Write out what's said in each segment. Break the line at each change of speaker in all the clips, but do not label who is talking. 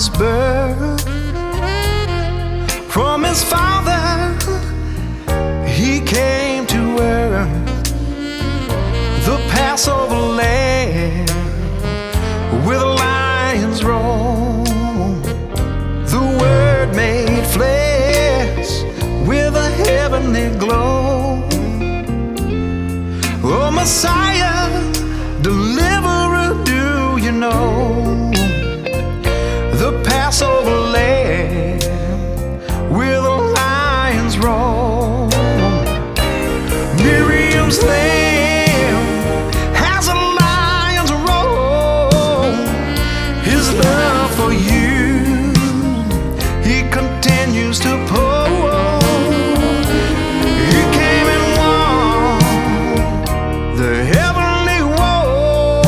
his birth. From his father he came to earth, the Passover lamb with lions roar, the Word made flesh with a heavenly glow. Oh, Messiah, deliverer, do you know? The Passover lamb with a lion's roar. Miriam's lamb has a lion's roar. His love for you, he continues to pour. He came and won the heavenly war.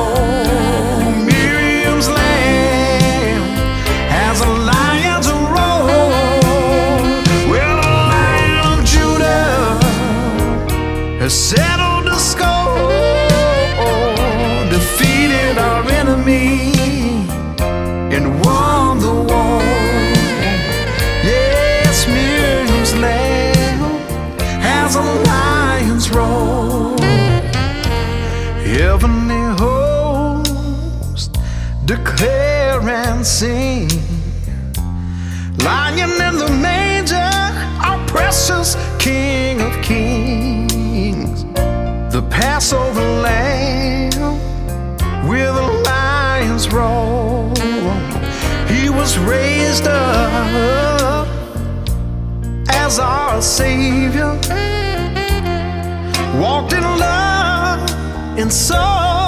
Miriam's lamb has a lion's roar. Well, the Lion of Judah has settled the score, defeated our enemy and won the war. Yes, Miriam's lamb has a lion's roar. Heavenly host, declare and sing, Lion in the manger, our precious King of Kings. The Passover lamb with a lion's roar. He was raised up as our Savior, walked in love and so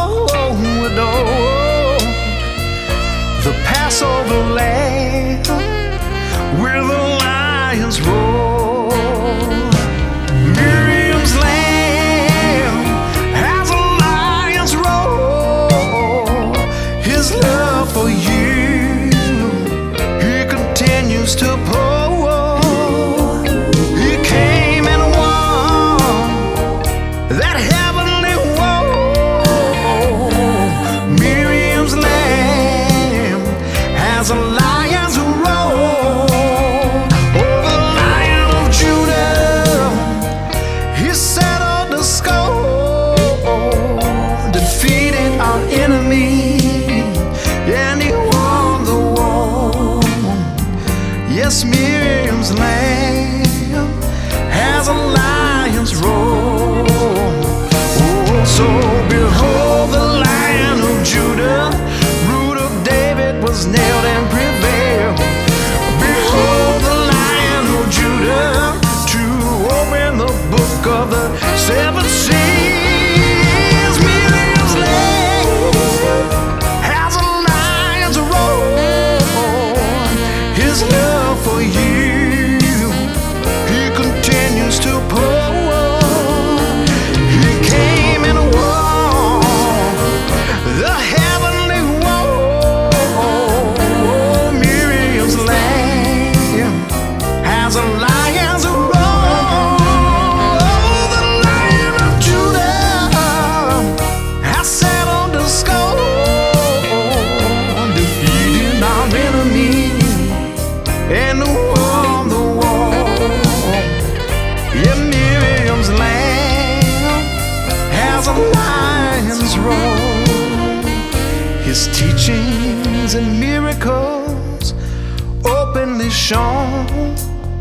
adored. The Passover lamb with a lion's roar. Miriam's lamb has a lion's roar. His love for you, he continues to pour. He came and won that heavenly war. Miriam's lamb has a lion's roar. Oh, the Lion of Judah, he settled the score, defeated our enemy and he won the war. Yes, Miriam's lamb has a lion's roar. Oh, so behold the Lion of Judah, root of David was nailed and prevailed. Behold the Lion of Judah, to open the book of the seven seas. Miriam's lamb has a lion's roar. His love for you, he continues to pour. He came and won the heavenly war. Miriam's lamb has a lion's roar. The Lion of Judah has settled the score, defeated our enemy and won the war. Yeah, Miriam's lamb has a lion's roar. His teachings and miracles openly shown.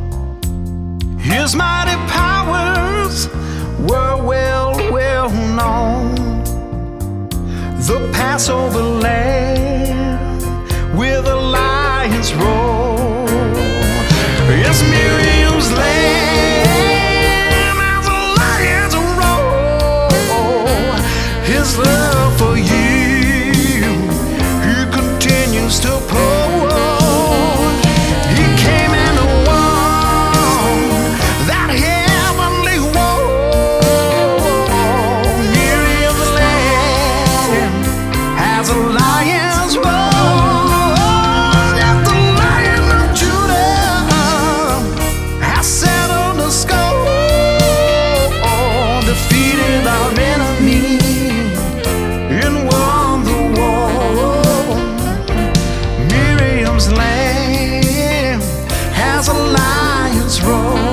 His mighty powers were well known. The Passover lamb with a lion's roar. Yes, Miriam's lamb has a lion's roar. His love for you, he continues to pour. He came and won that heavenly war. Miriam's lamb has a lion's roar. That the Lion of Judah has set control.